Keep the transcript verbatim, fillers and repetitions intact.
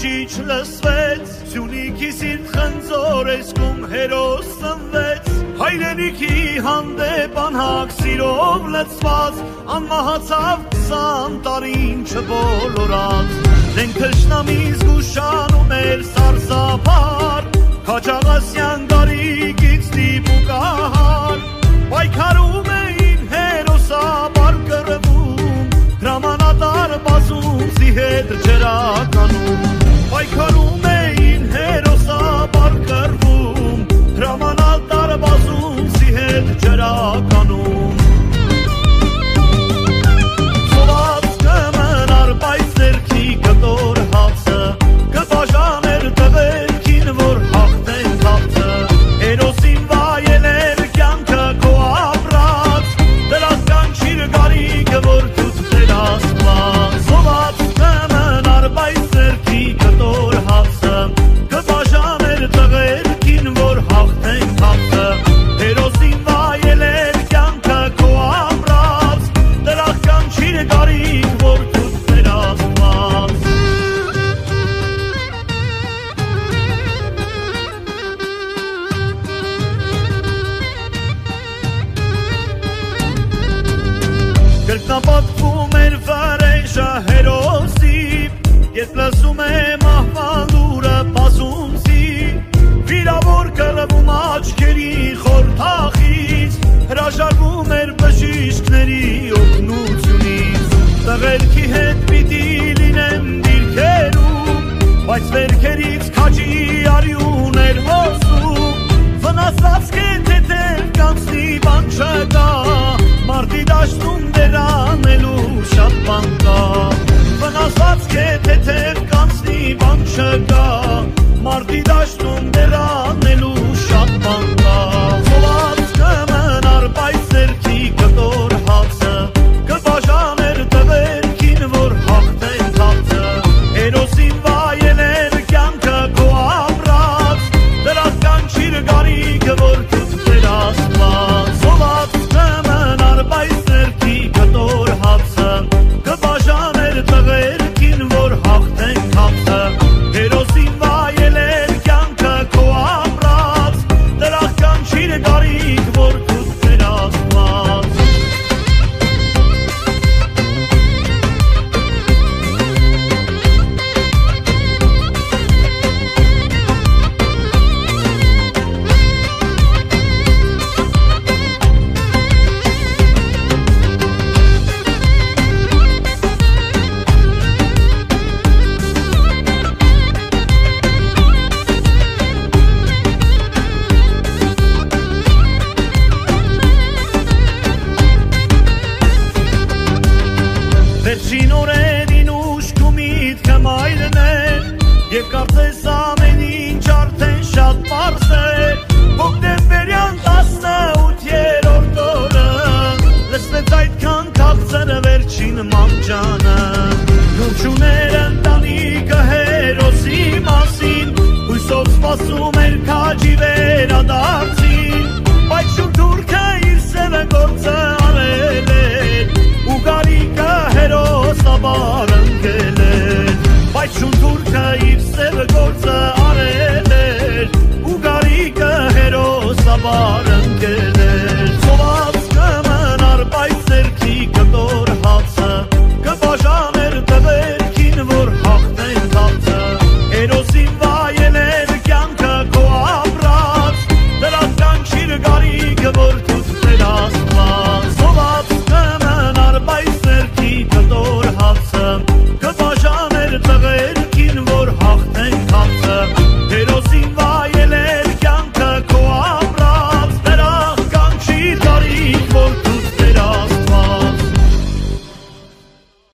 բջիջ լսվեց, Սյունիքի սիրտ խնձոր էսկում հերոս սնվեց, Հայրենիքի հանդեպ անհակ սիրով լցված, Անմահացավ քսան տարին չբոլորած, Դենք թշնամի զգուշանում էր սարսափար, Քաջաղասյան գարիգից դիպուկահար, Պայքարում էին հերոսաբար կռվում, Հրամանատար բազուզի հետ ջրականում, Պայքարում էին հերոսաբար կռվում, Հրամանատար բազուզի հետ ջրականում, Սոված կմնար բայց ձերքի կտոր հացը, Կբաժաներ տղերքին, որ հաղթեն քաղցը, Հերոսին վայել էր կյանքը քո ապրած, Դրած կանչիր գարիգը, որ դուք դեր Աստված, Սոված կմնար բայց ձերքի կտոր հացը, Կբաժաներ տղերքին, որ հաղթեն քաղցը, Հերոսին վայել էր կյանքը քո ապրած, Դրած կանչիր գարիգ, որ դուք դեր Աստված, Գրկնապատվում էր վրեժը հերոսի, Երբ լսում է մահվան լուրը բազումզի, Վիրավոր կռվում աչքերի խորթախից, Հրաժարվում էր բժիշկների օգնությունից, Տղերքի հետ պիտի լինեմ դիրքերում, Բայց վերքերից քաջի արյուն էր հոսում, Վնասված կեթեթև կանցնի բան չկա, Մարդի դաշտում դեր անելու շատ բան կա, Վնասված կեթեթև կանցնի բան չկա, Մարդի դաշտում դեր անելու շատ բան կա, Սոված կմնար բայց ձերքի կտոր հացը, Կբաժաներ տղերքին, որ հաղթեն քաղցը, Հերոսին վայել էր կյանքը քո ապրած, Դրած կանչիր գարիգը, որ դուք դեր Աստված, Սոված կմնար բայց ձերքի կտոր հացը, Կբաժաներ տղերքին, որ հաղթեն քաղցը, Հերոսին վայել էր կյանքը քո ապրած, Դրած կանչիր գարիգ, որ դուք դեր Աստված, Վերջին օրերին ուշքում միտքը մայրն է, Եվ կարծես ամեն ինչ արդեն շատ պարզ է, Հոկտեմբերյան տասնութերորդ օրը, Լսվեց այդքան քաղցրը վերջին մամջանը, Հնչուներ ընտանիքը հերոսի մասին, Հույսով սպասում էր քաջի վերադարձին, Բայց շուտ թուրքը իր սևը գործը արել էր, Ու գարիգը հերոսաբար ընկել էր, Բայց շուտ թուրքը իր